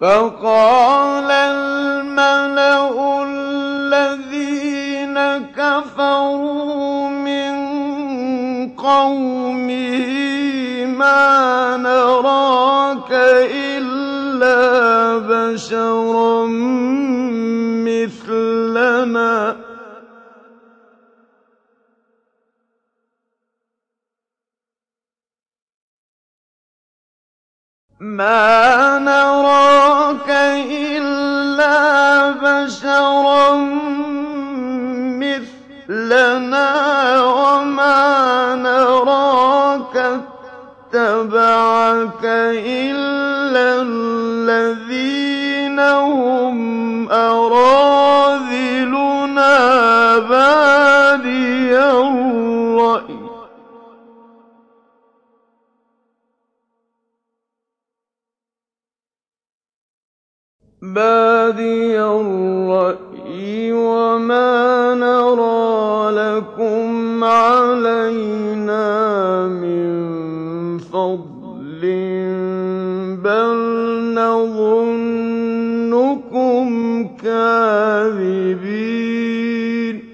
فقال الملأ الذين كفروا من قومه ما نراك إلا بشرا مثلنا وما نراك اتبعك إلا الذين هم أراذلنا بادي الرأي وما نرى لكم علينا من فضل بل نظنكم كاذبين